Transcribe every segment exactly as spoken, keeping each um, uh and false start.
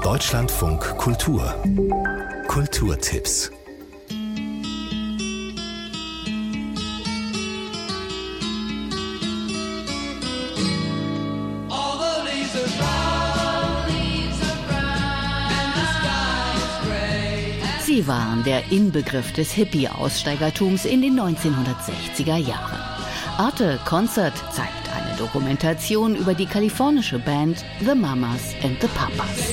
Deutschlandfunk Kultur. Kulturtipps. Sie waren der Inbegriff des Hippie-Aussteigertums in den neunzehnhundertsechziger Jahren. Arte Concert zeigt eine Dokumentation über die kalifornische Band The Mamas and the Papas.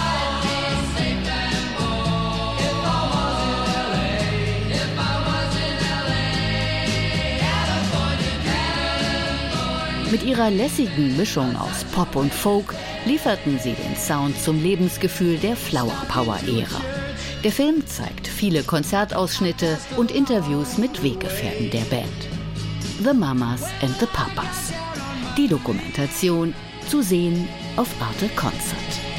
Mit ihrer lässigen Mischung aus Pop und Folk lieferten sie den Sound zum Lebensgefühl der Flower Power-Ära. Der Film zeigt viele Konzertausschnitte und Interviews mit Weggefährten der Band. The Mamas and the Papas. Die Dokumentation zu sehen auf Arte Concert.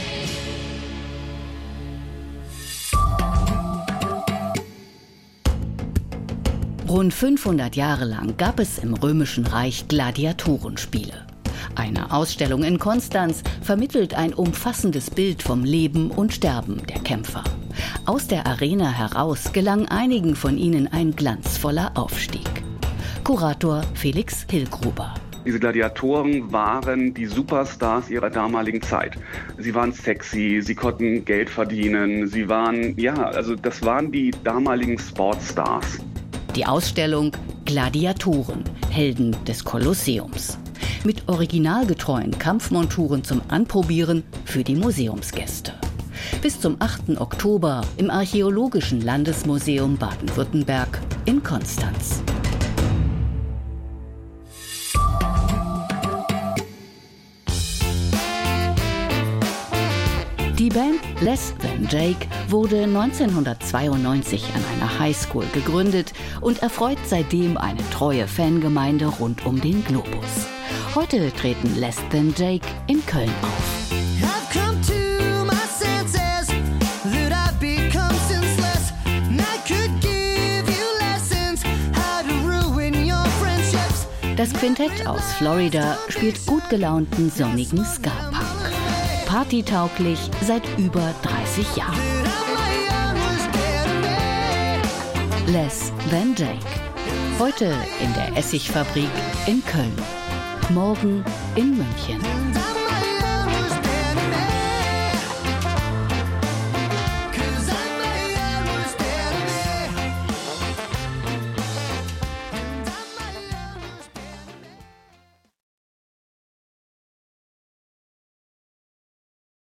Rund fünfhundert Jahre lang gab es im Römischen Reich Gladiatorenspiele. Eine Ausstellung in Konstanz vermittelt ein umfassendes Bild vom Leben und Sterben der Kämpfer. Aus der Arena heraus gelang einigen von ihnen ein glanzvoller Aufstieg. Kurator Felix Hillgruber. Diese Gladiatoren waren die Superstars ihrer damaligen Zeit. Sie waren sexy, sie konnten Geld verdienen, sie waren, ja, also das waren die damaligen Sportstars. Die Ausstellung Gladiatoren, Helden des Kolosseums. Mit originalgetreuen Kampfmonturen zum Anprobieren für die Museumsgäste. Bis zum achten Oktober im Archäologischen Landesmuseum Baden-Württemberg in Konstanz. Die Band Less Than Jake wurde neunzehnhundertzweiundneunzig an einer Highschool gegründet und erfreut seitdem eine treue Fangemeinde rund um den Globus. Heute treten Less Than Jake in Köln auf. Das Quintett aus Florida spielt gut gelaunten, sonnigen Ska-Punk. Partytauglich seit über dreißig Jahren. Less Than Jake. Heute in der Essigfabrik in Köln. Morgen in München.